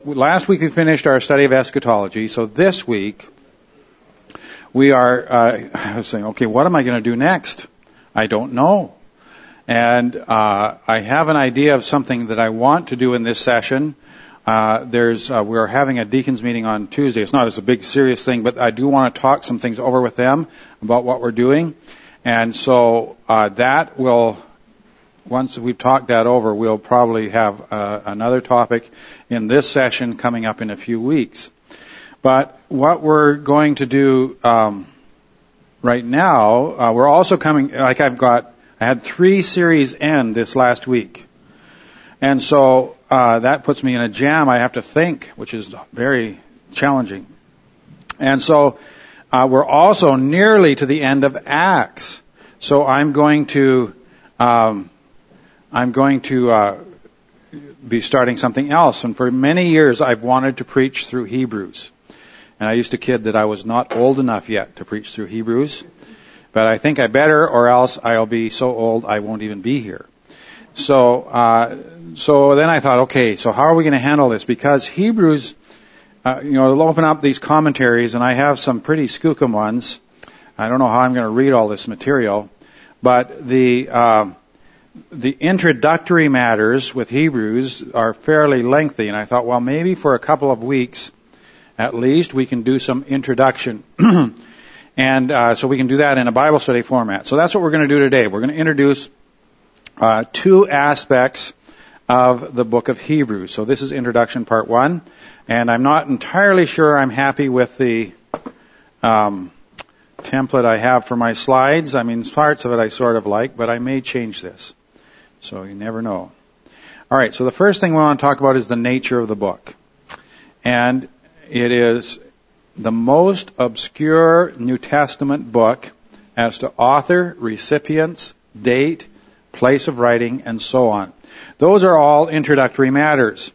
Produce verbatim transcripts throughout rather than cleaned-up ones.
last week we finished our study of eschatology. So this week we are, uh, I was saying, okay, what am I going to do next? I don't know. And uh, I have an idea of something that I want to do in this session. Uh, there's, uh, we're having a deacons meeting on Tuesday. It's not as a big serious thing, but I do want to talk some things over with them about what we're doing. And so uh, that will, once we've talked that over, we'll probably have uh, another topic in this session coming up in a few weeks. But what we're going to do um, right now, uh, we're also coming, like I've got, I had three series end this last week. And so uh, that puts me in a jam. I have to think, which is very challenging. And so uh, we're also nearly to the end of Acts. So I'm going to um, I'm going to uh, be starting something else. And for many years, I've wanted to preach through Hebrews. And I used to kid that I was not old enough yet to preach through Hebrews. But I think I better, or else I'll be so old I won't even be here. So, uh, so then I thought, okay, so how are we going to handle this? Because Hebrews, uh, you know, they'll open up these commentaries, and I have some pretty skookum ones. I don't know how I'm going to read all this material, but the uh, the introductory matters with Hebrews are fairly lengthy, and I thought, well, maybe for a couple of weeks, at least, we can do some introduction. And uh, so we can do that in a Bible study format. So that's what we're going to do today. We're going to introduce uh, two aspects of the book of Hebrews. So this is introduction part one. And I'm not entirely sure I'm happy with the um, template I have for my slides. I mean, parts of it I sort of like, but I may change this. So you never know. All right, so the first thing we want to talk about is the nature of the book. And it is the most obscure New Testament book as to author, recipients, date, place of writing, and so on. Those are all introductory matters.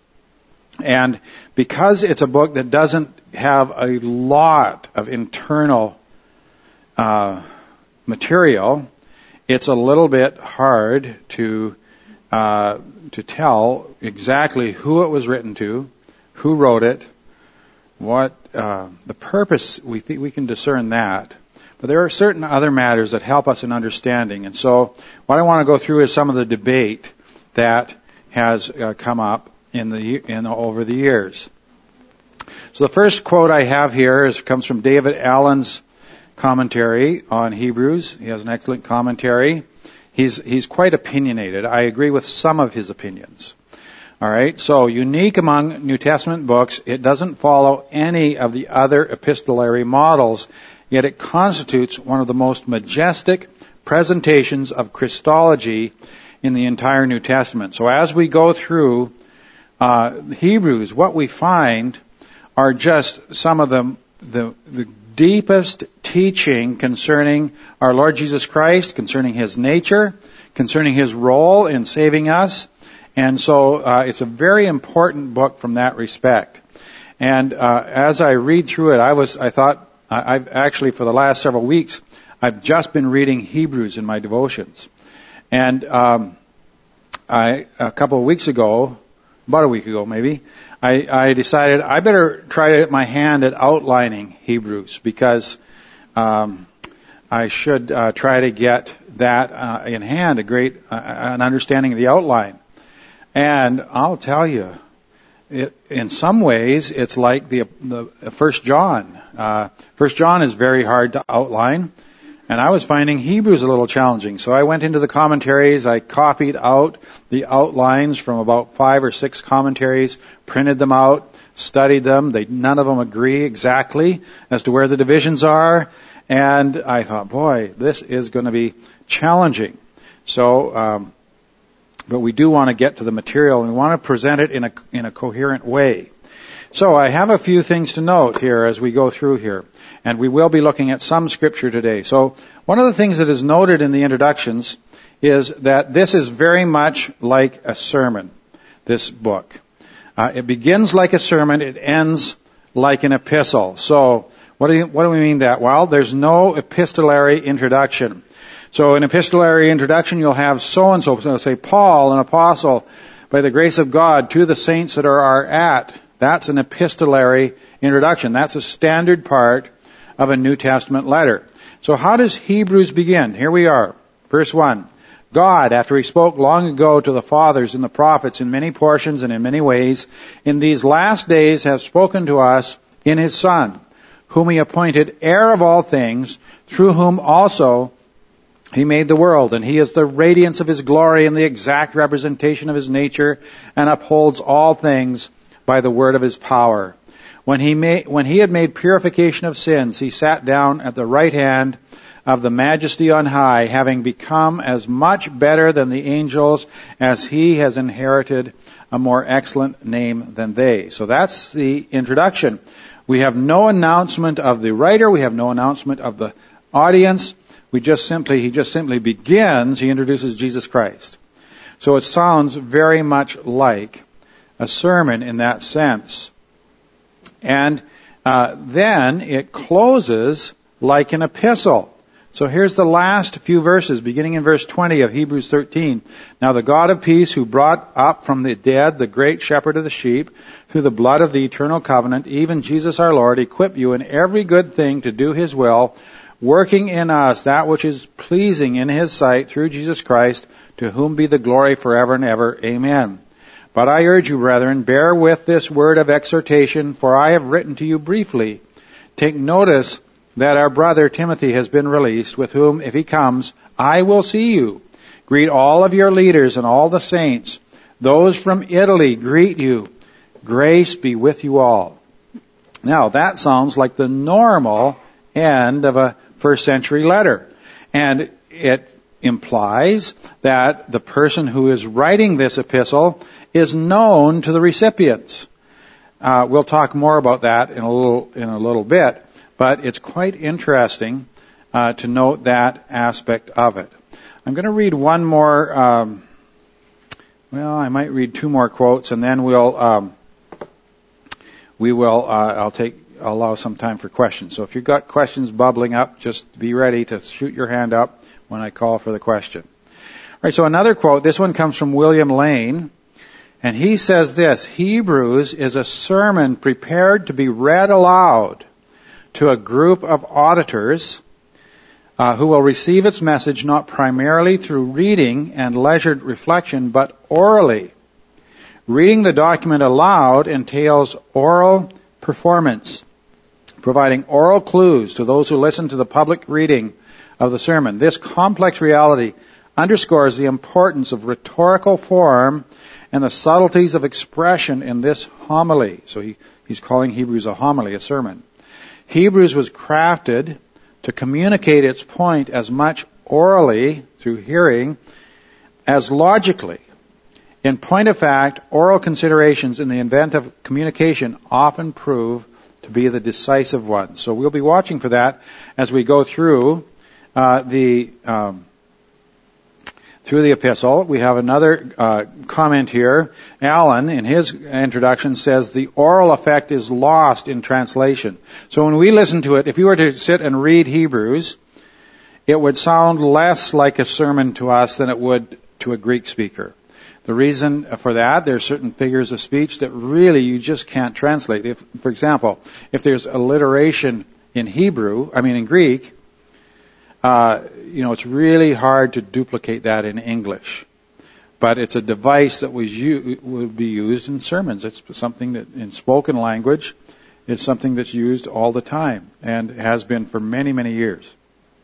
And because it's a book that doesn't have a lot of internal uh, material, it's a little bit hard to uh, to tell exactly who it was written to, who wrote it, what uh, the purpose. We think we can discern that, but there are certain other matters that help us in understanding. And so, what I want to go through is some of the debate that has uh, come up in the in over the years. So, the first quote I have here is comes from David Allen's commentary on Hebrews. He has an excellent commentary. He's he's quite opinionated. I agree with some of his opinions. All right, so unique among New Testament books, it doesn't follow any of the other epistolary models, yet it constitutes one of the most majestic presentations of Christology in the entire New Testament. So as we go through uh, Hebrews, what we find are just some of the, the, the deepest teaching concerning our Lord Jesus Christ, concerning His nature, concerning His role in saving us. And so uh, it's a very important book from that respect. And uh, as I read through it, I was I thought I, I've actually for the last several weeks I've just been reading Hebrews in my devotions. And um, I a couple of weeks ago, about a week ago maybe, I, I decided I better try my hand at outlining Hebrews because um, I should uh, try to get that uh, in hand, a great uh, an understanding of the outline. And I'll tell you, it, in some ways, it's like the, the First John. Uh, First John is very hard to outline, and I was finding Hebrews a little challenging. So I went into the commentaries, I copied out the outlines from about five or six commentaries, printed them out, studied them. They none of them agree exactly as to where the divisions are, and I thought, boy, this is going to be challenging. So. Um, But we do want to get to the material, and we want to present it in a in a coherent way. So I have a few things to note here as we go through here, and we will be looking at some scripture today. So one of the things that is noted in the introductions is that this is very much like a sermon, this book. Uh, it begins like a sermon, it ends like an epistle. So what do you, what do we mean that? Well, there's no epistolary introduction. So in epistolary introduction, you'll have so-and-so, so say Paul, an apostle, by the grace of God, to the saints that are, are at That's an epistolary introduction. That's a standard part of a New Testament letter. So how does Hebrews begin? Here we are. Verse one. God, after He spoke long ago to the fathers and the prophets in many portions and in many ways, in these last days has spoken to us in His Son, whom He appointed heir of all things, through whom also He made the world. And He is the radiance of His glory and the exact representation of His nature, and upholds all things by the word of His power. When He made, when He had made purification of sins, He sat down at the right hand of the Majesty on high, having become as much better than the angels as He has inherited a more excellent name than they. So that's the introduction. We have no announcement of the writer. We have no announcement of the audience. We just simply, he just simply begins, he introduces Jesus Christ. So it sounds very much like a sermon in that sense. And uh, then it closes like an epistle. So here's the last few verses, beginning in verse twenty of Hebrews thirteen. Now the God of peace, who brought up from the dead the great shepherd of the sheep, through the blood of the eternal covenant, even Jesus our Lord, equip you in every good thing to do His will, working in us that which is pleasing in His sight through Jesus Christ, to whom be the glory forever and ever. Amen. But I urge you, brethren, bear with this word of exhortation, for I have written to you briefly. Take notice that our brother Timothy has been released, with whom, if he comes, I will see you. Greet all of your leaders and all the saints. Those from Italy greet you. Grace be with you all. Now, that sounds like the normal end of a first century letter. And it implies that the person who is writing this epistle is known to the recipients. Uh, we'll talk more about that in a little, in a little bit. But it's quite interesting uh, to note that aspect of it. I'm going to read one more, um, well, I might read two more quotes, and then we'll, um, we will, uh, I'll take, I'll allow some time for questions. So if you've got questions bubbling up, just be ready to shoot your hand up when I call for the question. All right, so another quote, this one comes from William Lane, and he says this: Hebrews is a sermon prepared to be read aloud to a group of auditors uh, who will receive its message not primarily through reading and leisured reflection, but orally. Reading the document aloud entails oral performance, providing oral clues to those who listen to the public reading of the sermon. This complex reality underscores the importance of rhetorical form and the subtleties of expression in this homily. So he, he's calling Hebrews a homily, a sermon. Hebrews was crafted to communicate its point as much orally, through hearing, as logically. In point of fact, oral considerations in the event of communication often prove to be the decisive ones. So we'll be watching for that as we go through uh, the um, through the epistle. We have another uh, comment here. Alan, in his introduction, says the oral effect is lost in translation. So when we listen to it, if you were to sit and read Hebrews, it would sound less like a sermon to us than it would to a Greek speaker. The reason for that, there are certain figures of speech that really you just can't translate. If, for example, if there's alliteration in Hebrew, I mean in Greek, uh, you know, it's really hard to duplicate that in English. But it's a device that was u- would be used in sermons. It's something that in spoken language, it's something that's used all the time and has been for many, many years.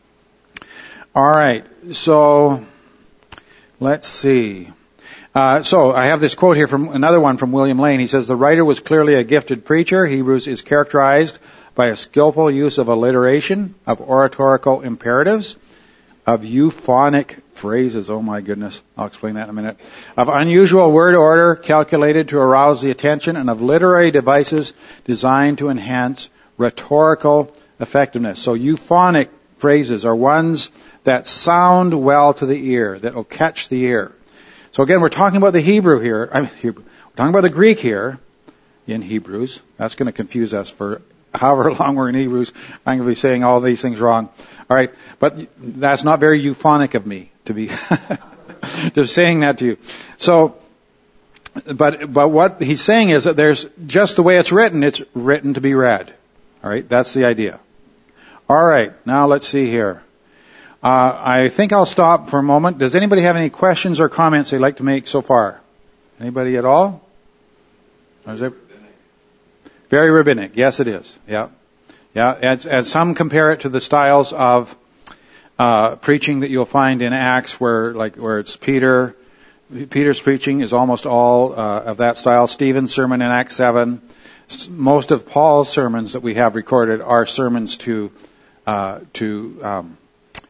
All right, so let's see. Uh, so I have this quote here from another one from William Lane. He says, the writer was clearly a gifted preacher. Hebrews is characterized by a skillful use of alliteration, of oratorical imperatives, of euphonic phrases. Oh my goodness. I'll explain that in a minute. Of unusual word order calculated to arouse the attention, and of literary devices designed to enhance rhetorical effectiveness. So euphonic phrases are ones that sound well to the ear, that will catch the ear. So again, we're talking about the Hebrew here. I mean, Hebrew. We're talking about the Greek here in Hebrews. That's going to confuse us for however long we're in Hebrews. I'm going to be saying all these things wrong. All right, but that's not very euphonic of me to be just saying that to you. So but but what he's saying is that there's just the way it's written. It's written to be read. All right, that's the idea. All right, now let's see here. Uh, I think I'll stop for a moment. Does anybody have any questions or comments they'd like to make so far? Anybody at all? Or is it very rabbinic? Yes, it is. Yeah, yeah. As, as some compare it to the styles of uh, preaching that you'll find in Acts, where like where it's Peter. Peter's preaching is almost all uh, of that style. Stephen's sermon in Acts seven. Most of Paul's sermons that we have recorded are sermons to uh, to um,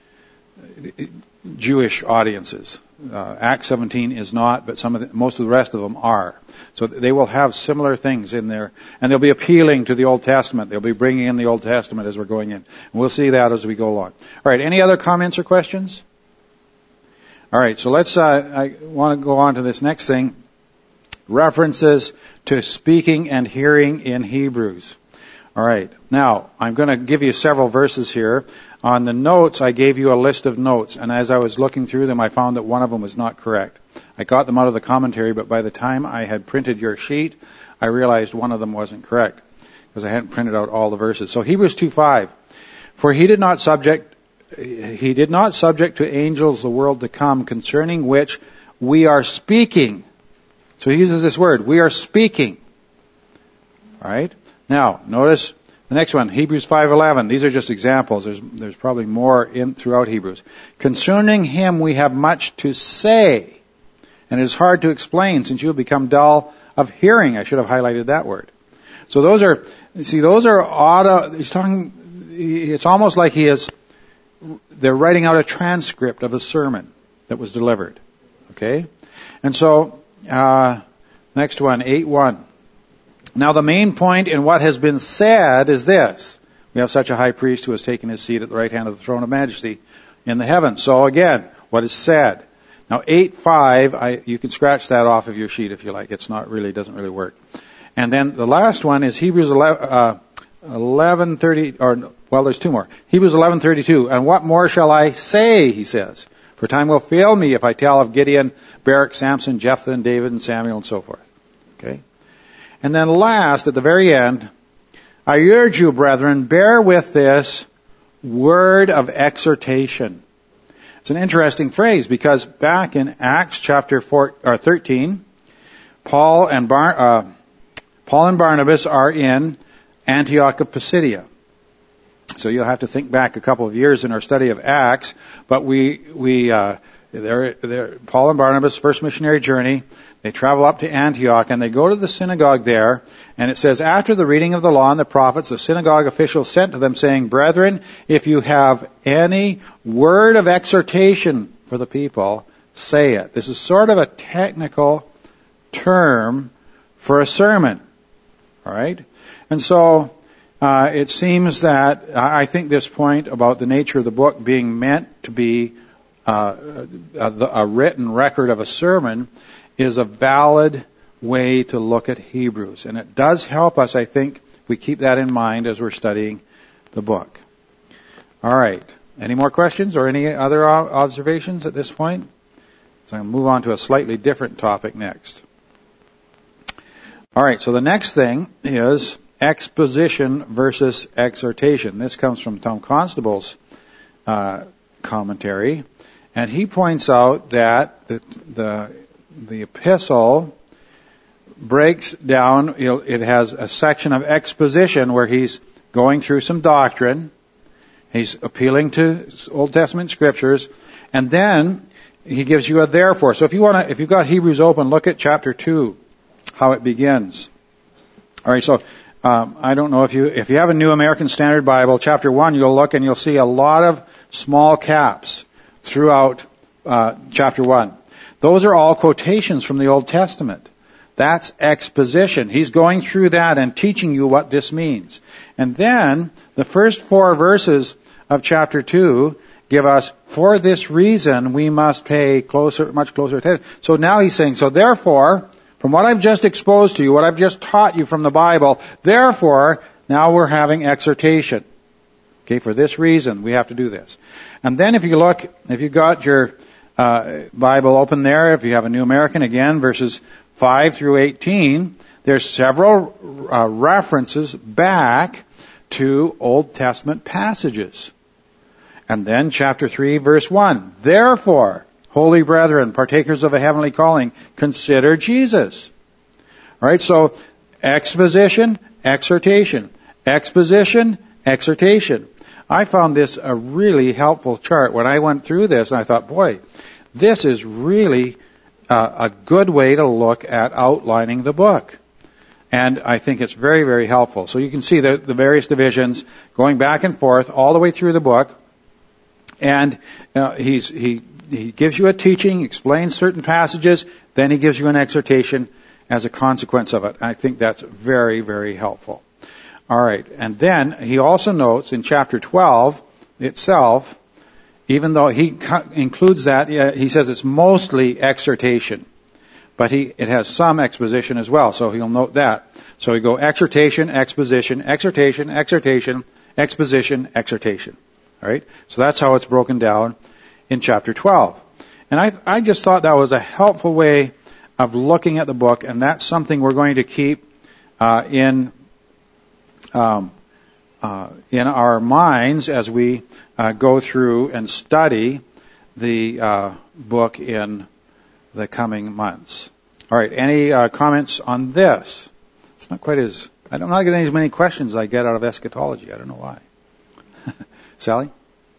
Jewish audiences. Uh, Acts seventeen is not, but some of the, most of the rest of them are. So they will have similar things in there, and they'll be appealing to the Old Testament. They'll be bringing in the Old Testament as we're going in. And we'll see that as we go along. All right. Any other comments or questions? All right. So let's. Uh, I want to go on to this next thing. References to speaking and hearing in Hebrews. All right. Now, I'm going to give you several verses here. On the notes, I gave you a list of notes, and as I was looking through them, I found that one of them was not correct. I got them out of the commentary, but by the time I had printed your sheet, I realized one of them wasn't correct, because I hadn't printed out all the verses. So Hebrews two five. For he did not subject, he did not subject to angels the world to come, concerning which we are speaking. So he uses this word, we are speaking. All right? Now, notice the next one, Hebrews five eleven. These are just examples. There's, there's probably more in throughout Hebrews. Concerning him we have much to say, and it is hard to explain since you have become dull of hearing. I should have highlighted that word. So those are, see, those are auto, he's talking, it's almost like he is, they're writing out a transcript of a sermon that was delivered. Okay? And so, Uh, next one, eight one. Now the main point in what has been said is this. We have such a high priest who has taken his seat at the right hand of the throne of majesty in the heavens. So again, what is said? Now eight five, I, you can scratch that off of your sheet if you like. It's not really, doesn't really work. And then the last one is Hebrews eleven thirty, or, well, there's two more. Hebrews eleven thirty-two. And what more shall I say, he says? For time will fail me if I tell of Gideon, Barak, Samson, Jephthah, and David, and Samuel, and so forth. Okay? And then last, at the very end, I urge you, brethren, bear with this word of exhortation. It's an interesting phrase, because back in Acts chapter four, or thirteen, Paul and, Bar, uh, Paul and Barnabas are in Antioch of Pisidia. So you'll have to think back a couple of years in our study of Acts, but we, we, uh, they're, they're, Paul and Barnabas' first missionary journey, they travel up to Antioch and they go to the synagogue there, and it says, after the reading of the law and the prophets, the synagogue officials sent to them saying, brethren, if you have any word of exhortation for the people, say it. This is sort of a technical term for a sermon. All right? And so, Uh, it seems that, I think this point about the nature of the book being meant to be uh, a, a written record of a sermon is a valid way to look at Hebrews. And it does help us, I think, if we keep that in mind as we're studying the book. All right. Any more questions or any other observations at this point? So I'm going to move on to a slightly different topic next. All right. So the next thing is exposition versus exhortation. This comes from Tom Constable's uh, commentary, and he points out that the the, the epistle breaks down. You know, it has a section of exposition where he's going through some doctrine, he's appealing to Old Testament scriptures, and then he gives you a therefore. So if you want to, if you've got Hebrews open, look at chapter two, how it begins. All right, so. Um, I don't know if you if you have a New American Standard Bible, chapter one, you'll look and you'll see a lot of small caps throughout uh, chapter one. Those are all quotations from the Old Testament. That's exposition. He's going through that and teaching you what this means. And then the first four verses of chapter two give us, for this reason, we must pay closer, much closer attention. So now he's saying, so therefore, from what I've just exposed to you, what I've just taught you from the Bible, therefore, now we're having exhortation. Okay, for this reason, we have to do this. And then if you look, if you've got your uh, Bible open there, if you have a New American, again, verses five through eighteen, there's several uh, references back to Old Testament passages. And then chapter three, verse one, therefore, holy brethren, partakers of a heavenly calling, consider Jesus. All right, so exposition, exhortation, exposition, exhortation. I found this a really helpful chart. When I went through this, and I thought, boy, this is really uh, a good way to look at outlining the book. And I think it's very, very helpful. So you can see the, the various divisions going back and forth all the way through the book. And uh, he's, he, he gives you a teaching, explains certain passages, then he gives you an exhortation as a consequence of it. I think that's very, very helpful. All right. And then he also notes in chapter twelve itself, even though he co- includes that, he says it's mostly exhortation. But he, it has some exposition as well, so he'll note that. So we go exhortation, exposition, exhortation, exhortation, exposition, exhortation. All right? So that's how it's broken down in chapter twelve. And I, I just thought that was a helpful way of looking at the book, and that's something we're going to keep uh, in um, uh, in our minds as we uh, go through and study the uh, book in the coming months. All right, any uh, comments on this? It's not quite as, I'm not getting as many questions as I get out of eschatology. I don't know why. Sally?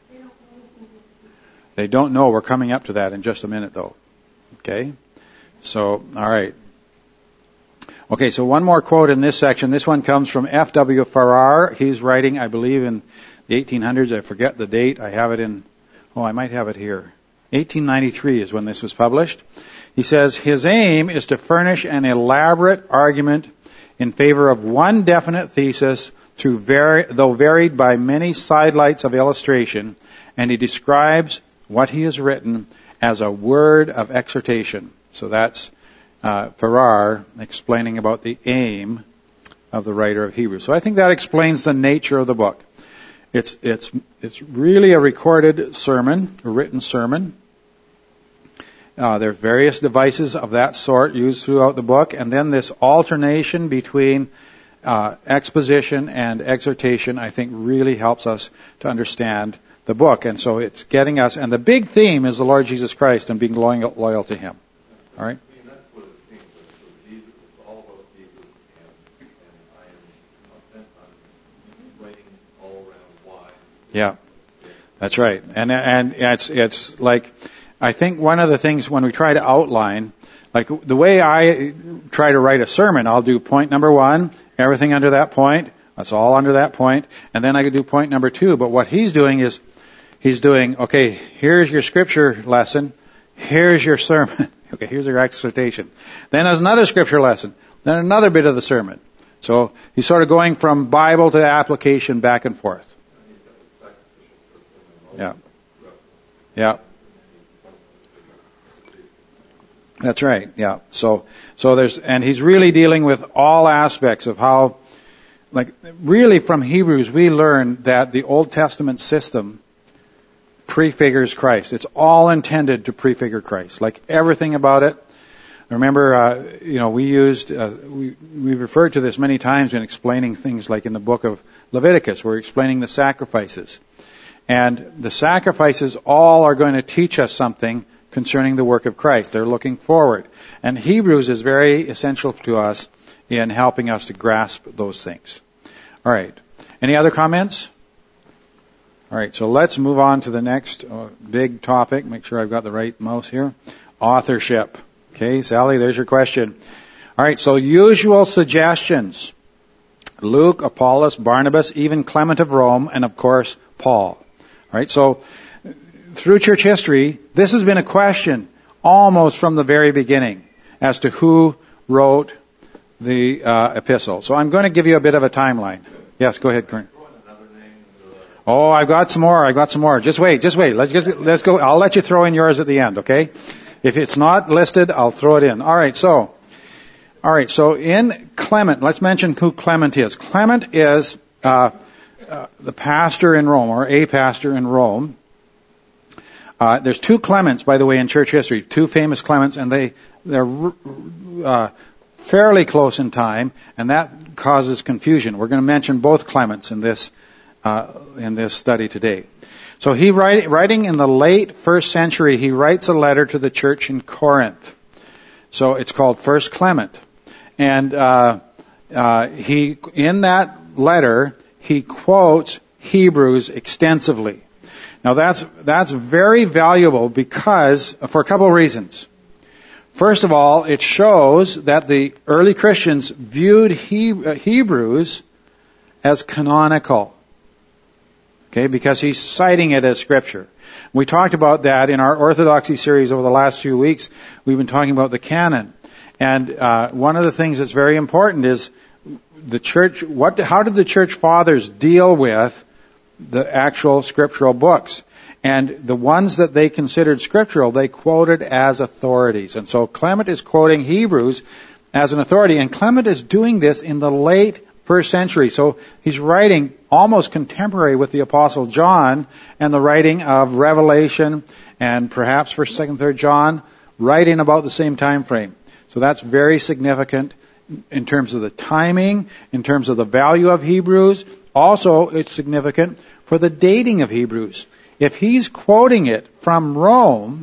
They don't know. We're coming up to that in just a minute, though. Okay? So, all right. Okay, so one more quote in this section. This one comes from F W Farrar. He's writing, I believe, in the eighteen hundreds. I forget the date. I have it in, oh, I might have it here. eighteen ninety-three is when this was published. He says, his aim is to furnish an elaborate argument in favor of one definite thesis, through vari- though varied by many sidelights of illustration, and he describes what he has written as a word of exhortation. So that's uh, Farrar explaining about the aim of the writer of Hebrews. So I think that explains the nature of the book. It's it's it's really a recorded sermon, a written sermon. Uh, there are various devices of that sort used throughout the book, and then this alternation between uh, exposition and exhortation, I think, really helps us to understand the book. And so it's getting us, and the big theme is the Lord Jesus Christ and being loyal, loyal to Him. All right? I mean, that's what it seems like. So Jesus, it's all about Jesus, and, and I am I'm writing all around why. Yeah, that's right. And and it's it's like, I think one of the things when we try to outline, like the way I try to write a sermon, I'll do point number one, everything under that point, that's all under that point, and then I could do point number two. But what he's doing is, he's doing, okay, here's your scripture lesson, here's your sermon, okay, here's your exhortation. Then there's another scripture lesson, then another bit of the sermon. So he's sort of going from Bible to application back and forth. Yeah. Yeah. That's right. Yeah. So, so there's, and he's really dealing with all aspects of how, like, really from Hebrews we learn that the Old Testament system prefigures Christ. It's all intended to prefigure Christ. Like everything about it. Remember, uh, you know, we used, uh, we, we referred to this many times in explaining things like in the book of Leviticus. We're explaining the sacrifices. And the sacrifices all are going to teach us something concerning the work of Christ. They're looking forward. And Hebrews is very essential to us in helping us to grasp those things. All right. Any other comments? All right. So let's move on to the next uh, big topic. Make sure I've got the right mouse here. Authorship. Okay, Sally, there's your question. All right. So usual suggestions. Luke, Apollos, Barnabas, even Clement of Rome, and of course, Paul. All right. So through church history, this has been a question almost from the very beginning as to who wrote the uh, epistle. So I'm going to give you a bit of a timeline. Yes, go ahead, Karen. Oh, I've got some more. I've got some more. Just wait, just wait. Let's just let's go. I'll let you throw in yours at the end, okay? If it's not listed, I'll throw it in. All right. So, all right. So in Clement, let's mention who Clement is. Clement is uh, uh, the pastor in Rome, or a pastor in Rome. Uh, there's two Clements, by the way, in church history, two famous Clements, and they, they're uh, fairly close in time, and that causes confusion. We're going to mention both Clements in this uh, in this study today. So he write, writing in the late first century, he writes a letter to the church in Corinth. So it's called First Clement, and uh, uh, he in that letter he quotes Hebrews extensively. Now that's that's very valuable because for a couple of reasons. First of all, it shows that the early Christians viewed Hebrews as canonical. Okay, because he's citing it as Scripture. We talked about that in our Orthodoxy series over the last few weeks. We've been talking about the canon. And uh, one of the things that's very important is the church, what, how did the church fathers deal with the actual scriptural books? And the ones that they considered scriptural, they quoted as authorities. And so Clement is quoting Hebrews as an authority. And Clement is doing this in the late first century. So he's writing almost contemporary with the Apostle John and the writing of Revelation and perhaps First, Second, Third John, right in about the same time frame. So that's very significant in terms of the timing, in terms of the value of Hebrews. Also, it's significant for the dating of Hebrews. If he's quoting it from Rome,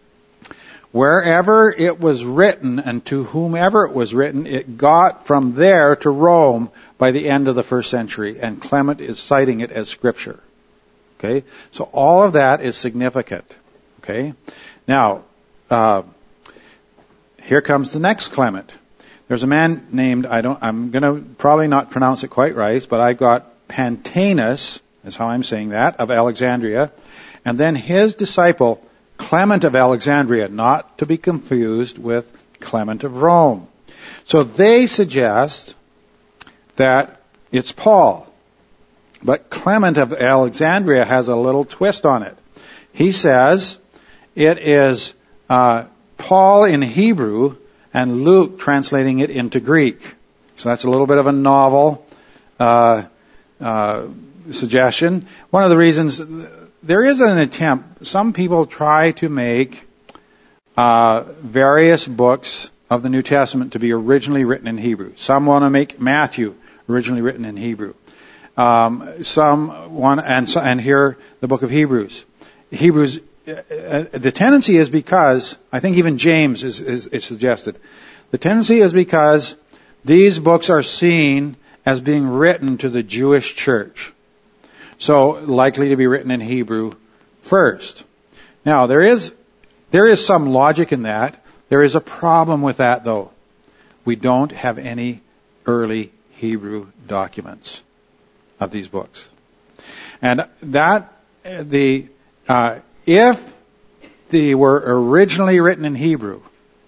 wherever it was written and to whomever it was written, it got from there to Rome by the end of the first century, and Clement is citing it as Scripture. Okay, so all of that is significant. Okay, now uh, here comes the next Clement. There's a man named I don't. I'm going to probably not pronounce it quite right, but I got Pantaenus, is how I'm saying that, of Alexandria, and then his disciple Clement of Alexandria, not to be confused with Clement of Rome. So they suggest that it's Paul. But Clement of Alexandria has a little twist on it. He says it is uh, Paul in Hebrew and Luke translating it into Greek. So that's a little bit of a novel uh, uh, suggestion. One of the reasons, there is an attempt, some people try to make uh, various books of the New Testament to be originally written in Hebrew. Some want to make Matthew originally written in Hebrew. Um, some want, and, and here the book of Hebrews. Hebrews, uh, the tendency is because, I think even James is, is, is suggested, the tendency is because these books are seen as being written to the Jewish church. So likely to be written in Hebrew first. Now there is, there is some logic in that. There is a problem with that though. We don't have any early Hebrew documents of these books. And that, the, uh, if they were originally written in Hebrew,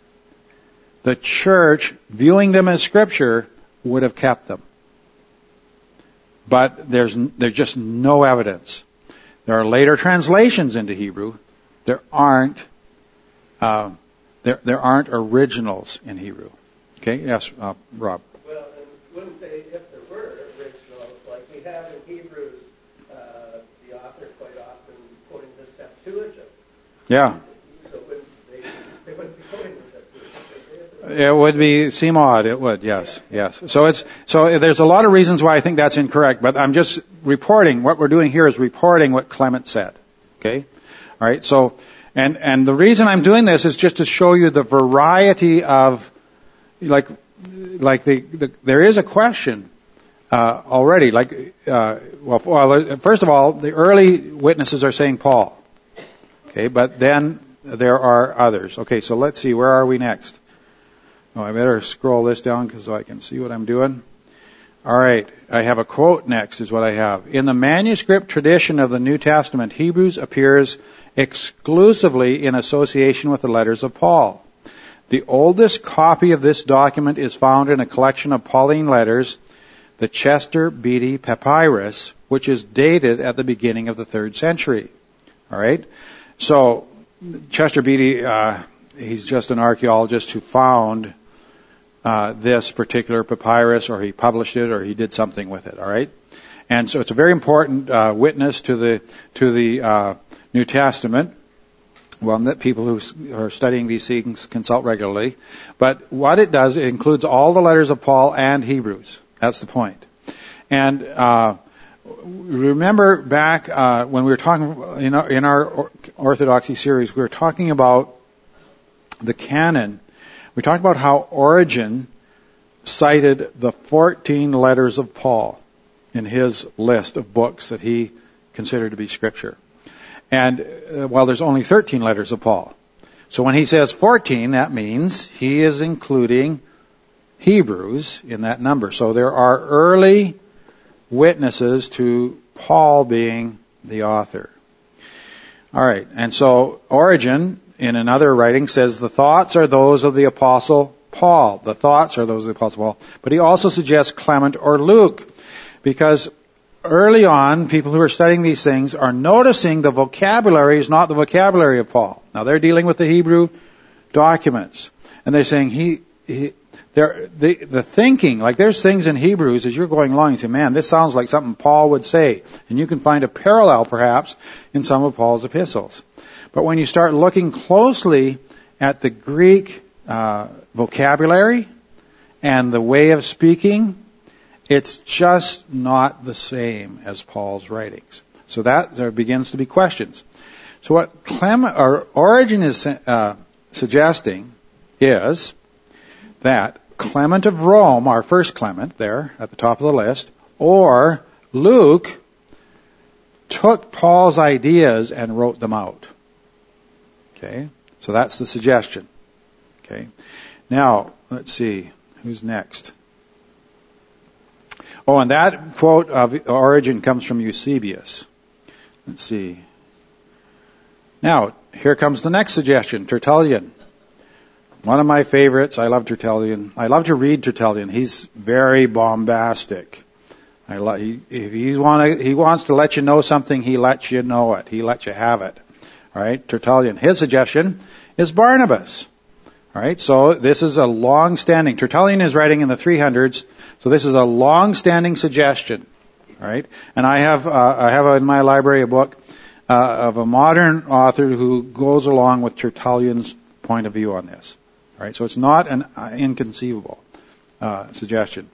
the church, viewing them as Scripture, would have kept them. But there's, there's just no evidence. There are later translations into Hebrew. There aren't, uh, there, there aren't originals in Hebrew. Okay, yes, uh, Rob. Well, and wouldn't they, if there were originals, like we have in Hebrews, uh, the author quite often quoting the Septuagint. Yeah. So wouldn't they, they wouldn't be quoting the Septuagint. It would be seem odd. It would, yes, yes. So it's so there's a lot of reasons why I think that's incorrect, but I'm just reporting. What we're doing here is reporting what Clement said. Okay, all right. So and and the reason I'm doing this is just to show you the variety of, like, like the, the there is a question uh, already. Like, uh, well, well, first of all, the early witnesses are saying Paul. Okay, but then there are others. Okay, so let's see. Where are we next? Oh, I better scroll this down because so I can see what I'm doing. All right, I have a quote next is what I have. In the manuscript tradition of the New Testament, Hebrews appears exclusively in association with the letters of Paul. The oldest copy of this document is found in a collection of Pauline letters, the Chester Beatty Papyrus, which is dated at the beginning of the third century. All right, so Chester Beatty, uh, he's just an archaeologist who found Uh, this particular papyrus, or he published it, or he did something with it. All right, and so it's a very important uh, witness to the to the uh, New Testament. one that people who are studying these things consult regularly. But what it does, it includes all the letters of Paul and Hebrews. That's the point. And uh, remember back uh, when we were talking in our, in our Orthodoxy series, we were talking about the canon. We talked about how Origen cited the fourteen letters of Paul in his list of books that he considered to be Scripture. And, uh, well, there's only thirteen letters of Paul. So when he says fourteen, that means he is including Hebrews in that number. So there are early witnesses to Paul being the author. All right, and so Origen, in another writing, says the thoughts are those of the Apostle Paul. The thoughts are those of the Apostle Paul. But he also suggests Clement or Luke, because early on, people who are studying these things are noticing the vocabulary is not the vocabulary of Paul. Now, they're dealing with the Hebrew documents, and they're saying he, he they're, the, the thinking, like there's things in Hebrews as you're going along, you say, man, this sounds like something Paul would say. And you can find a parallel, perhaps, in some of Paul's epistles. But when you start looking closely at the Greek uh, vocabulary and the way of speaking, it's just not the same as Paul's writings. So that there begins to be questions. So what Clement, or Origen is uh, suggesting is that Clement of Rome, our first Clement there at the top of the list, or Luke took Paul's ideas and wrote them out. Okay? So that's the suggestion. Okay? Now, let's see. Who's next? Oh, and that quote of Origen comes from Eusebius. Let's see. Now, here comes the next suggestion, Tertullian. One of my favorites. I love Tertullian. I love to read Tertullian. He's very bombastic. I lo- he, if he's wanna, he wants to let you know something, he lets you know it. He lets you have it. All right, Tertullian. His suggestion is Barnabas. All right, so this is a long-standing. Tertullian is writing in the three hundreds, so this is a long-standing suggestion. All right, and I have uh, I have in my library a book uh, of a modern author who goes along with Tertullian's point of view on this. All right, so it's not an uh, inconceivable uh, suggestion.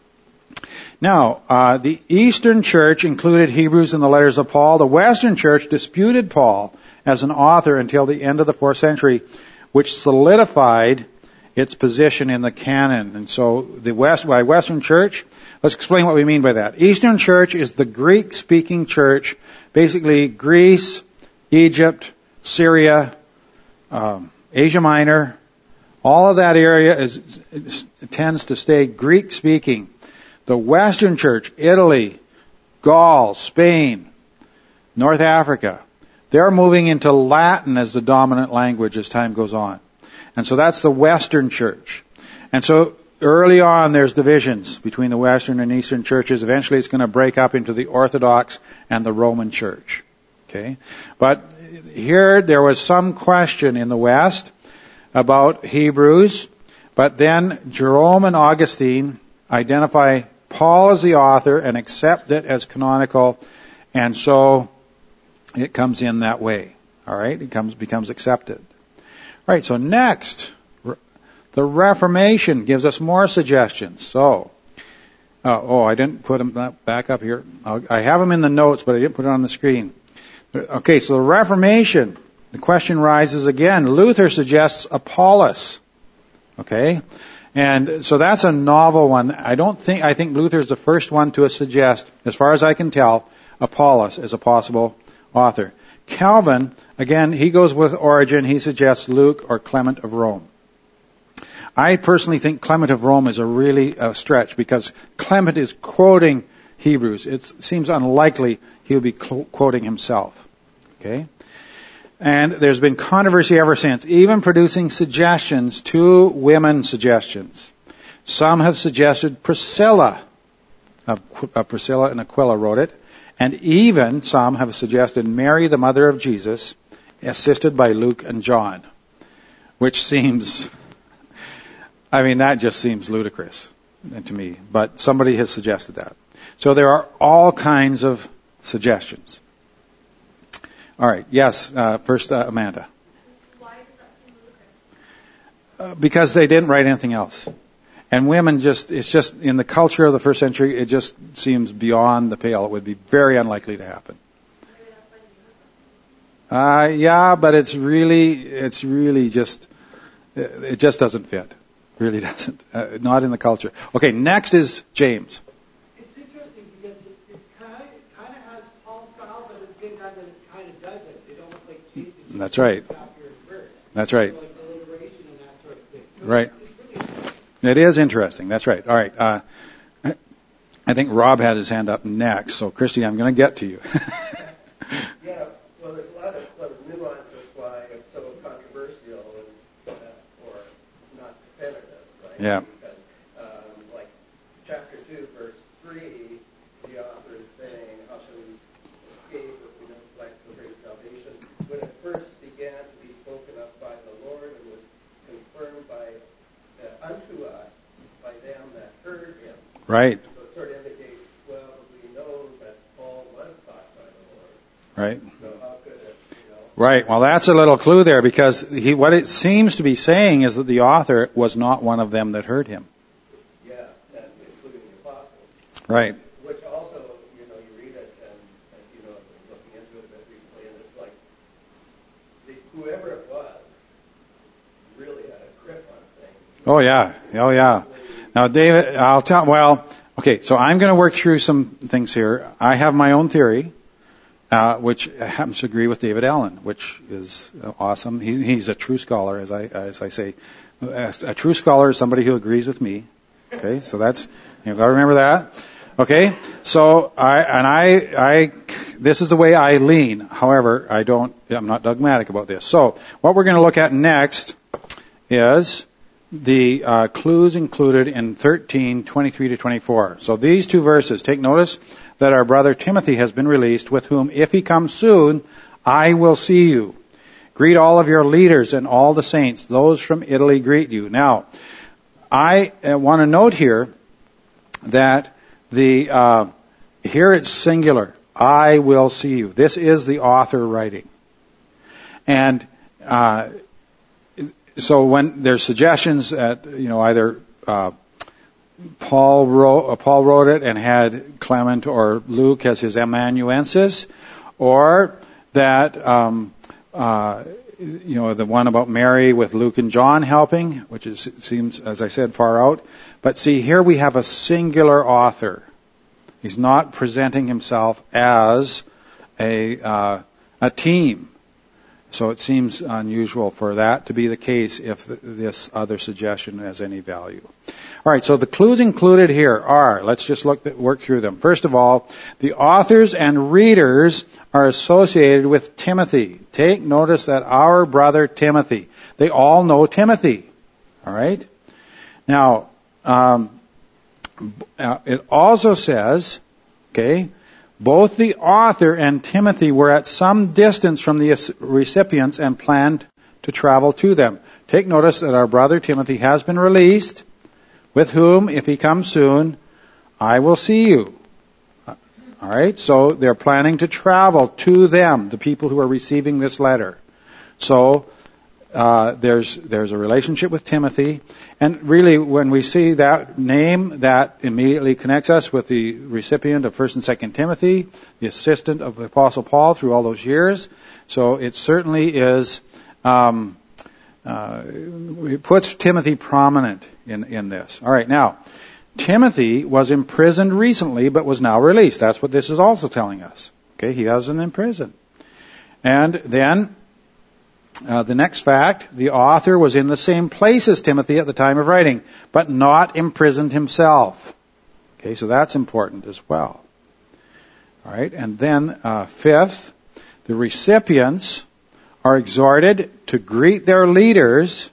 Now, uh, the Eastern Church included Hebrews in the letters of Paul. The Western Church disputed Paul as an author until the end of the fourth century, which solidified its position in the canon. And so the West, by Western Church, let's explain what we mean by that. Eastern Church is the Greek-speaking church, basically Greece, Egypt, Syria, um, Asia Minor. All of that area is, is, tends to stay Greek-speaking. The Western Church, Italy, Gaul, Spain, North Africa, they're moving into Latin as the dominant language as time goes on. And so that's the Western Church. And so early on there's divisions between the Western and Eastern churches. Eventually it's going to break up into the Orthodox and the Roman Church. Okay? But here there was some question in the West about Hebrews, but then Jerome and Augustine identify Paul as the author and accept it as canonical, and so it comes in that way. All right? It comes becomes accepted. All right, so next, the Reformation gives us more suggestions. So, uh, oh, I didn't put them back up here. I'll, I have them in the notes, but I didn't put it on the screen. Okay, so the Reformation, the question rises again. Luther suggests Apollos. Okay? And so that's a novel one. I don't think, I think Luther's the first one to suggest, as far as I can tell, Apollos as a possible author. Calvin, again, he goes with Origen. He suggests Luke or Clement of Rome. I personally think Clement of Rome is a really uh, stretch because Clement is quoting Hebrews. It seems unlikely he would be cl- quoting himself. Okay? And there's been controversy ever since, even producing suggestions, two women suggestions. Some have suggested Priscilla, uh, Priscilla and Aquila wrote it, and even some have suggested Mary, the mother of Jesus, assisted by Luke and John, which seems, I mean, that just seems ludicrous to me, but somebody has suggested that. So there are all kinds of suggestions. All right, yes, uh, first uh, Amanda. uh, because they didn't write anything else. And women just, it's just, in the culture of the first century, it just seems beyond the pale. It would be very unlikely to happen. Uh, yeah, but it's really, it's really just, it just doesn't fit. Really doesn't. Uh, not in the culture. Okay, next is James. It's interesting because it, it kind of, it kind of has Paul's style, but at the same time that it kind of doesn't. It almost like changes. That's right. Chapter and verse. That's right. So like alliteration and that sort of thing. So Right. It's really interesting. It is interesting. That's right. All right. Uh, I think Rob had his hand up next. So, Christy, I'm going to get to you. Yeah, well, there's a lot of, lot of nuances why it's so controversial and, uh, or not definitive, right? Yeah. Because, um, like, chapter two, verse three, the author is saying, how shall we escape if we don't flex the great salvation? When it first began to be spoken of by the Lord and was confirmed by uh, unto us by them that heard him. Right. So it sort of indicates, well, we know that Paul was taught by the Lord. Right. So how could it, you know? Right. Well, that's a little clue there, because he, what it seems to be saying is that the author was not one of them that heard him. Yeah, and including the apostles. Right. Which also, you know, you read it and, and you know, looking into it a bit recently, and it's like, the, whoever it was really had a grip on things. Oh, yeah. Oh, yeah. Now, David, I'll tell, well, okay, so I'm going to work through some things here. I have my own theory, uh, which happens to agree with David Allen, which is awesome. He, he's a true scholar, as I, as I say. A true scholar is somebody who agrees with me. Okay, so that's, you've got to remember that. Okay, so I, and I, I, this is the way I lean. However, I don't, I'm not dogmatic about this. So, what we're going to look at next is the uh, clues included in thirteen, twenty-three to twenty-four. So these two verses, take notice that our brother Timothy has been released, with whom, if he comes soon, I will see you. Greet all of your leaders and all the saints. Those from Italy greet you. Now, I uh, want to note here that the uh, here it's singular. I will see you. This is the author writing. And uh, so when there's suggestions that, you know, either uh, Paul wrote, uh, Paul wrote it and had Clement or Luke as his amanuensis, or that um, uh, you know, the one about Mary with Luke and John helping, which is, seems, as I said, far out. But see, here we have a singular author. He's not presenting himself as a uh, a team. So it seems unusual for that to be the case if th- this other suggestion has any value. All right, so the clues included here are, let's just look th- work through them. First of all, the authors and readers are associated with Timothy. Take notice that our brother Timothy, they all know Timothy. All right? Now, um, uh, it also says, okay, both the author and Timothy were at some distance from the recipients and planned to travel to them. Take notice that our brother Timothy has been released, with whom, if he comes soon, I will see you. All right, so they're planning to travel to them, the people who are receiving this letter. So uh, there's there's a relationship with Timothy, and really, when we see that name, that immediately connects us with the recipient of First and Second Timothy, the assistant of the Apostle Paul through all those years. So it certainly is. Um, uh, it puts Timothy prominent in in this. All right, now Timothy was imprisoned recently, but was now released. That's what this is also telling us. Okay, he wasn't in prison, and then. Uh, the next fact, the author was in the same place as Timothy at the time of writing, but not imprisoned himself. Okay, so that's important as well. All right, and then uh, fifth, the recipients are exhorted to greet their leaders.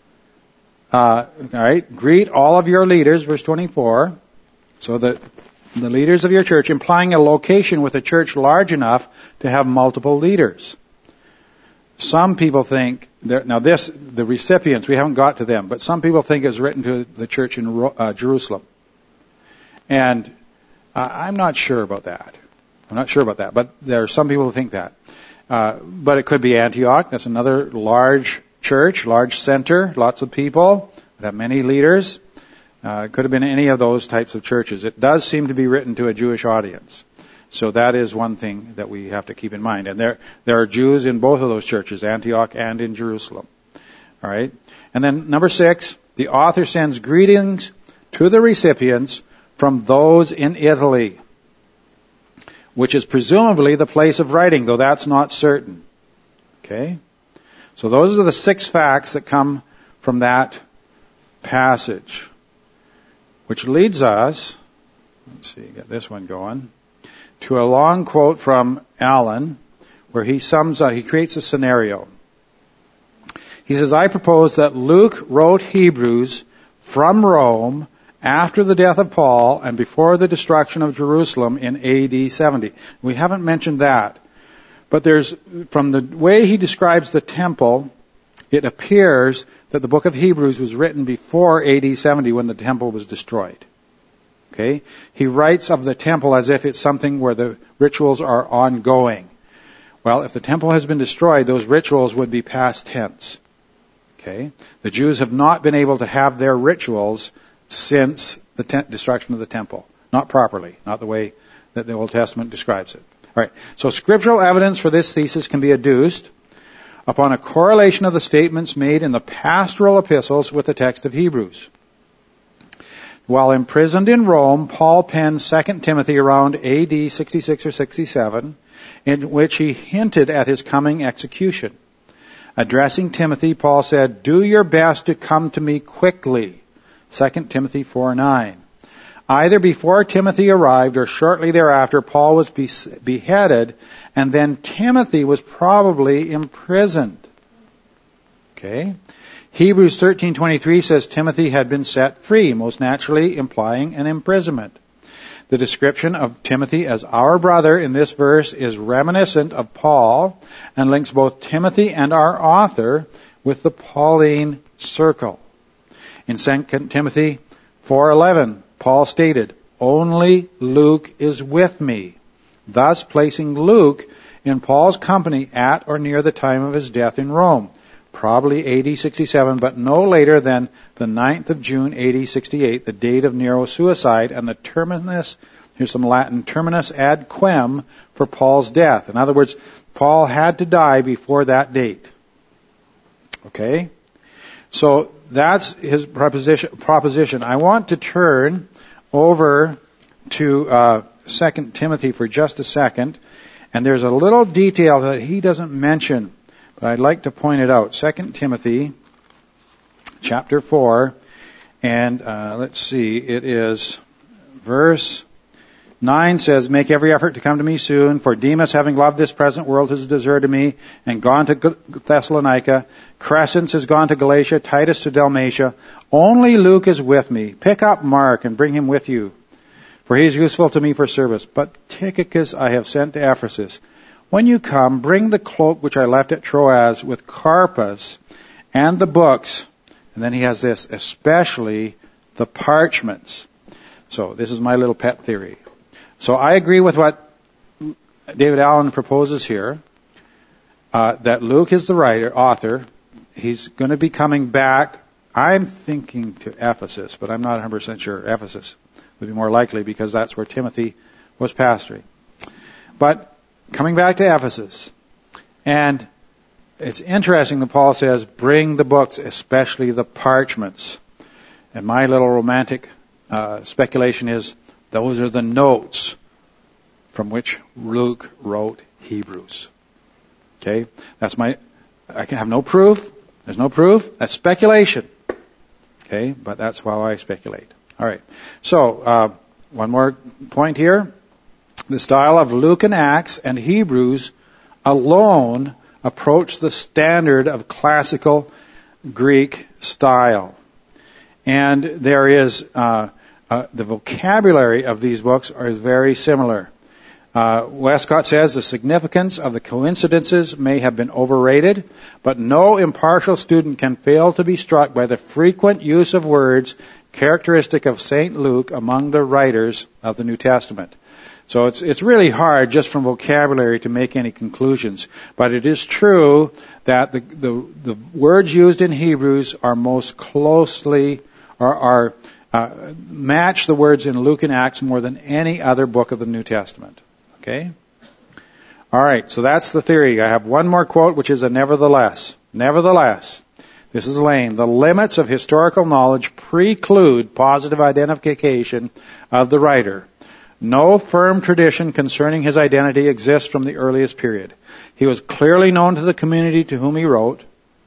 Uh, all right, greet all of your leaders, verse twenty-four. So that the leaders of your church, implying a location with a church large enough to have multiple leaders. Some people think, now this, the recipients, we haven't got to them, but some people think it's written to the church in uh, Jerusalem. And uh, I'm not sure about that. I'm not sure about that, but there are some people who think that. Uh, but it could be Antioch. That's another large church, large center, lots of people, would have many leaders. Uh, it could have been any of those types of churches. It does seem to be written to a Jewish audience. So that is one thing that we have to keep in mind. And there, there are Jews in both of those churches, Antioch and in Jerusalem. All right. And then number six, the author sends greetings to the recipients from those in Italy, which is presumably the place of writing, though that's not certain. Okay? So those are the six facts that come from that passage, which leads us, let's see, get this one going, to a long quote from Allen, where he sums up, he creates a scenario. He says, I propose that Luke wrote Hebrews from Rome after the death of Paul and before the destruction of Jerusalem in A D seventy. We haven't mentioned that. But there's, from the way he describes the temple, it appears that the book of Hebrews was written before A D seventy when the temple was destroyed. Okay? He writes of the temple as if it's something where the rituals are ongoing. Well, if the temple has been destroyed, those rituals would be past tense. Okay? The Jews have not been able to have their rituals since the te- destruction of the temple. Not properly, not the way that the Old Testament describes it. All right. So scriptural evidence for this thesis can be adduced upon a correlation of the statements made in the pastoral epistles with the text of Hebrews. While imprisoned in Rome, Paul penned Second Timothy around A D sixty-six or sixty-seven, in which he hinted at his coming execution. Addressing Timothy, Paul said, do your best to come to me quickly. Second Timothy four nine. Either before Timothy arrived or shortly thereafter, Paul was beheaded, and then Timothy was probably imprisoned. Okay? Hebrews thirteen twenty-three says Timothy had been set free, most naturally implying an imprisonment. The description of Timothy as our brother in this verse is reminiscent of Paul and links both Timothy and our author with the Pauline circle. In Second Timothy four eleven, Paul stated, only Luke is with me, thus placing Luke in Paul's company at or near the time of his death in Rome, probably A D sixty-seven, but no later than the ninth of June, A D sixty-eight, the date of Nero's suicide, and the terminus, here's some Latin, terminus ad quem for Paul's death. In other words, Paul had to die before that date. Okay? So that's his proposition. proposition. I want to turn over to uh, Second Timothy for just a second, and there's a little detail that he doesn't mention, but I'd like to point it out. Second Timothy, chapter four, and uh, let's see, it is verse nine says, make every effort to come to me soon, for Demas, having loved this present world, has deserted me and gone to Thessalonica. Crescens has gone to Galatia, Titus to Dalmatia. Only Luke is with me. Pick up Mark and bring him with you, for he is useful to me for service. But Tychicus I have sent to Ephesus. When you come, bring the cloak which I left at Troas with Carpus and the books. And then he has this, especially the parchments. So this is my little pet theory. So I agree with what David Allen proposes here, uh, that Luke is the writer, author. He's going to be coming back, I'm thinking, to Ephesus, but I'm not one hundred percent sure. Ephesus would be more likely because that's where Timothy was pastoring. But coming back to Ephesus, and it's interesting that Paul says, bring the books, especially the parchments. And my little romantic uh, speculation is, those are the notes from which Luke wrote Hebrews. Okay? That's my, I can have no proof. There's no proof. That's speculation. Okay? But that's how I speculate. Alright. So, uh, one more point here. The style of Luke and Acts and Hebrews alone approach the standard of classical Greek style. And there is, uh, Uh, the vocabulary of these books is very similar. Uh, Westcott says the significance of the coincidences may have been overrated, but no impartial student can fail to be struck by the frequent use of words characteristic of Saint Luke among the writers of the New Testament. So it's it's really hard just from vocabulary to make any conclusions. But it is true that the the, the words used in Hebrews are most closely are, are uh, match the words in Luke and Acts more than any other book of the New Testament. Okay? All right, so that's the theory. I have one more quote, which is a nevertheless. Nevertheless, this is Lane. The limits of historical knowledge preclude positive identification of the writer. No firm tradition concerning his identity exists from the earliest period. He was clearly known to the community to whom he wrote.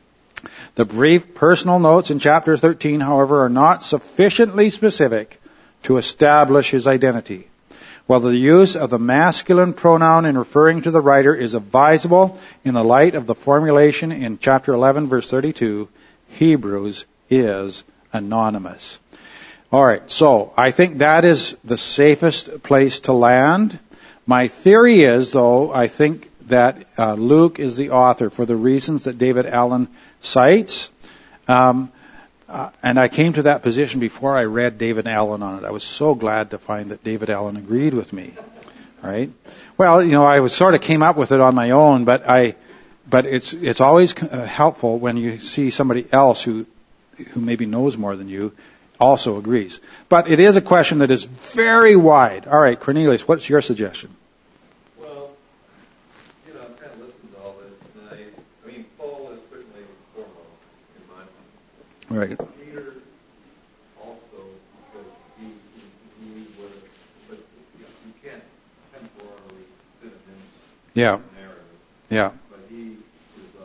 The brief personal notes in chapter thirteen, however, are not sufficiently specific to establish his identity. While the use of the masculine pronoun in referring to the writer is advisable in the light of the formulation in chapter eleven, verse thirty-two, Hebrews is anonymous. All right, so I think that is the safest place to land. My theory is, though, I think that uh, Luke is the author for the reasons that David Allen cites. Um, uh, and I came to that position before I read David Allen on it. I was so glad to find that David Allen agreed with me. Right? Well, you know, I was sort of came up with it on my own, but I, but it's it's always uh, helpful when you see somebody else who who maybe knows more than you also agrees. But it is a question that is very wide. All right, Cornelius, what's your suggestion? Well, you know, I've kind of listened to all this, and I, I mean, Paul is certainly foremost in my mind. Right. Peter also, because he, he, he was, but you, know, you can't temporarily fit him in Yeah. the narrative. Yeah. But he is of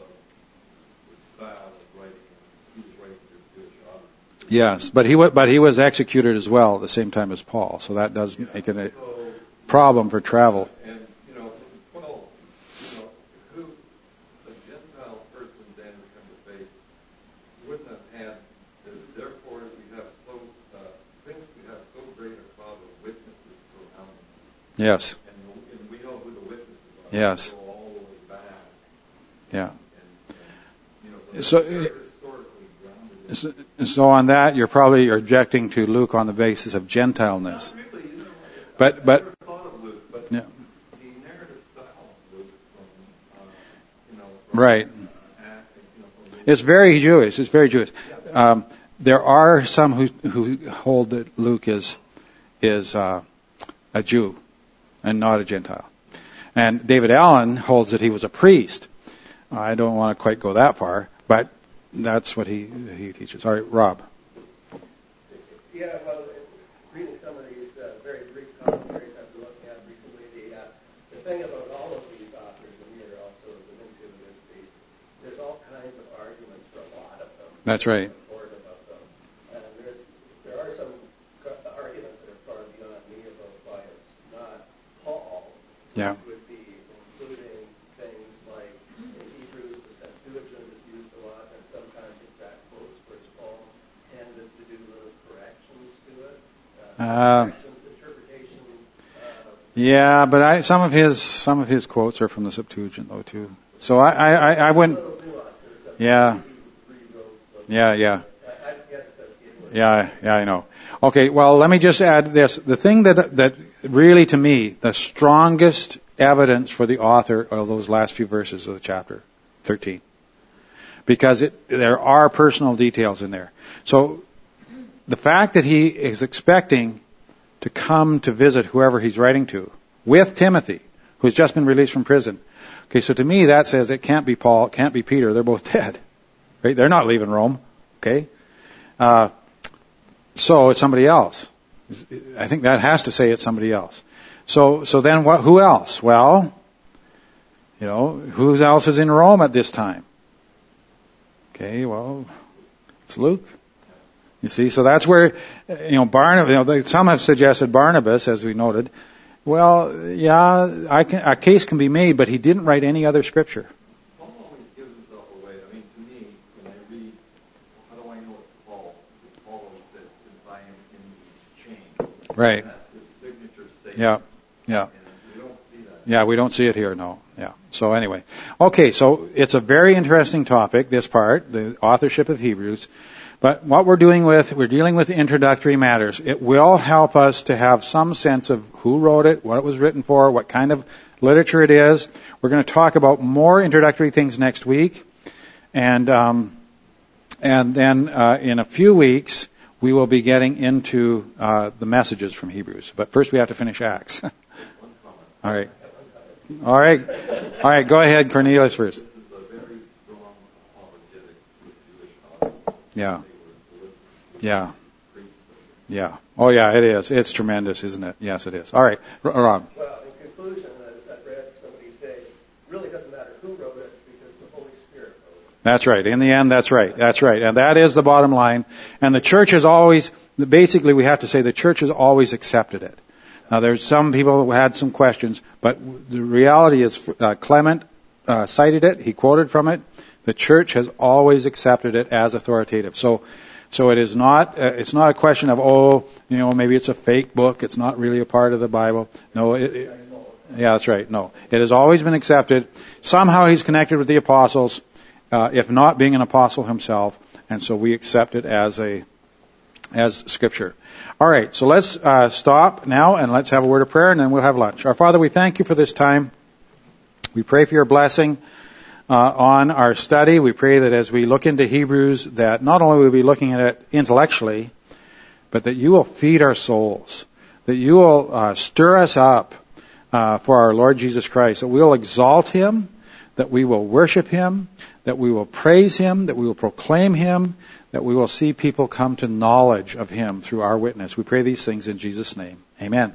the style of writing, he was writing to Jewish audience. Yes, but he was, but he was executed as well at the same time as Paul, so that does make it a problem for travel. And, you know, Paul, you know, who, a Gentile person then to come to faith, wouldn't have had, therefore we have so, uh, since we have so great a cloud of witnesses surrounding us. Yes. And, and we know who the witnesses are. Yes. They go all the way back. Yeah. And, and you know, So, they're historically grounded. So, so on that, you're probably objecting to Luke on the basis of Gentileness. Not really, you know, But, I but, never thought of Luke, but yeah. the narrative style of Luke from, uh, you know, from Right. Act, you know, from Luke. It's very Jewish. It's very Jewish. Um, there are some who who hold that Luke is is uh, a Jew and not a Gentile, and David Allen holds that he was a priest. I don't want to quite go that far, but that's what he he teaches. All right, Rob. Yeah, well, reading some of these uh, very brief commentaries I've been looking at recently, the, uh, the thing about all of these authors, and you're also into, is the, there's all kinds of arguments for a lot of them. That's right. Support about them. And there's, there are some arguments that are far beyond me about why it's not Paul. Yeah. Would be including things like in Hebrews, the Septuagint is used a lot, and sometimes exact quotes where Paul tended to do little corrections to it. Uh, Uh, corrections, interpretation. Uh, Yeah, but I, some of his some of his quotes are from the Septuagint though too. So I I, I, I wouldn't. little nuances. of Yeah. he rewrote them. Yeah, yeah. I, I guess that's the Yeah, yeah, I know. Okay, well, let me just add this. The thing that that really, to me, the strongest evidence for the author of those last few verses of the chapter thirteen, because it, there are personal details in there. So the fact that he is expecting to come to visit whoever he's writing to with Timothy, who's just been released from prison. Okay, so to me that says it can't be Paul, it can't be Peter. They're both dead. Right? They're not leaving Rome. Okay. Uh, so it's somebody else. I think that has to say it's somebody else. So, so then what, who else? Well, you know, who else is in Rome at this time? Okay, well, it's Luke. You see, so that's where, you know, Barnabas, you know, some have suggested Barnabas, as we noted. Well, yeah, I can, a case can be made, but he didn't write any other scripture. Paul always gives himself away. I mean, to me, when I read, how do I know it's Paul? Because Paul always says, since I am in these chains. Right. That's his signature statement. Yeah, yeah. And we don't see that. Yeah, we don't see it here, no. Yeah. So anyway. Okay, so it's a very interesting topic, this part, the authorship of Hebrews. But what we're doing with, we're dealing with introductory matters. It will help us to have some sense of who wrote it, what it was written for, what kind of literature it is. We're going to talk about more introductory things next week. And, um, and then, uh, in a few weeks, we will be getting into, uh, the messages from Hebrews. But first we have to finish Acts. All right. All right. All right. Go ahead, Cornelius first. Yeah. Yeah. Yeah. Oh, yeah, it is. It's tremendous, isn't it? Yes, it is. All right. Ron. Well, in conclusion, as I read somebody say, it really doesn't matter who wrote it because the Holy Spirit wrote it. That's right. In the end, that's right. That's right. And that is the bottom line. And the church has always, basically we have to say the church has always accepted it. Now, there's some people who had some questions, but the reality is uh, Clement uh, cited it. He quoted from it. The church has always accepted it as authoritative. So, so it is not, uh, it's not a question of, oh, you know, maybe it's a fake book. It's not really a part of the Bible. No, it, it, yeah, that's right. No, it has always been accepted. Somehow he's connected with the apostles, uh, if not being an apostle himself. And so we accept it as a, as scripture. All right. So let's, uh, stop now and let's have a word of prayer and then we'll have lunch. Our Father, we thank you for this time. We pray for your blessing. Uh, on our study, we pray that as we look into Hebrews, that not only will we be looking at it intellectually, but that you will feed our souls, that you will uh, stir us up uh, for our Lord Jesus Christ, that we will exalt Him, that we will worship Him, that we will praise Him, that we will proclaim Him, that we will see people come to knowledge of Him through our witness. We pray these things in Jesus' name. Amen.